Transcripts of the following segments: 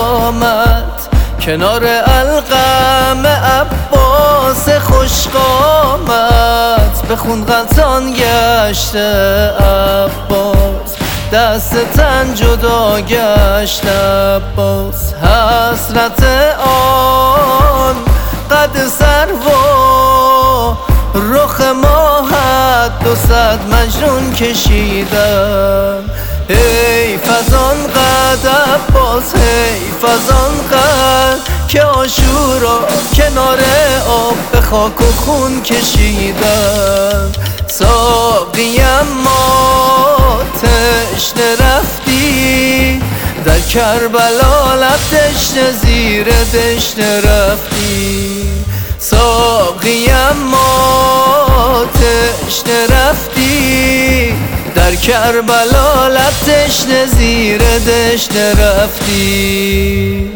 آمد کنار القم عباس خوشقامت، به خون غلطان گشته عباس، دست تن جدا گشت عباس. حسرت آن قد سروا رخ ماهت 200 مجنون کشیدم. حیف از آن قد عباس، حیف از آن قد که عاشورا کنار آب به خاک و خون کشیدم. ساقیم ما تشنه رفتی در کربلا، لب تشنه زیر دشنه رفتی. ساقیم ما تشنه رفتی در کربلا، لب تشنه زیر دشنه رفتی.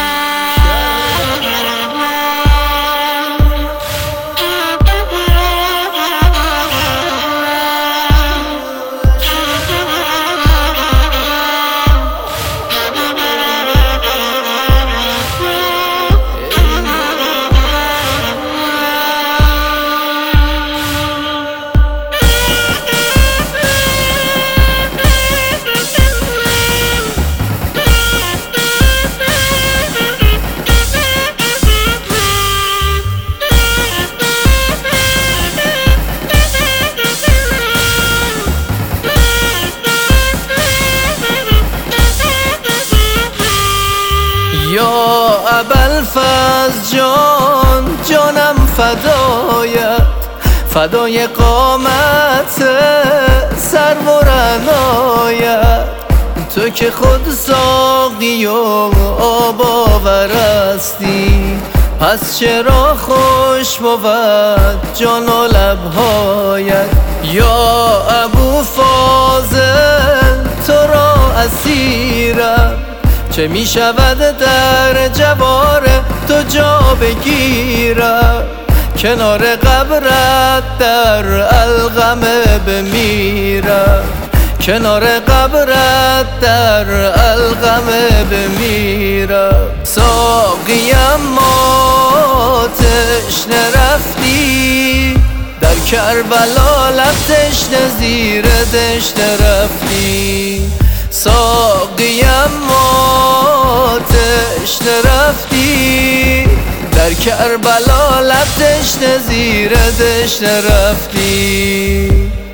یا ابوالفضل جان، جانم فدایت، فدای قامت سرو و رعنایت. تو که خود ساقی و آب آورستی، پس چرا خوش بود جان و لبهایت. یا ابوالفضل تو را اسیرم، چه می شود در جوار تو جا بگیرم. کنار قبرت در القم بمیرم، کنار قبرت در القم بمیرم. ساقیم ما تشنه رفتی در کربلا، لب تشنه زیر دشنه رفتی. ساقیم ما تشنه رفتی در کربلا، لب تشنه زیر دشنه رفتی.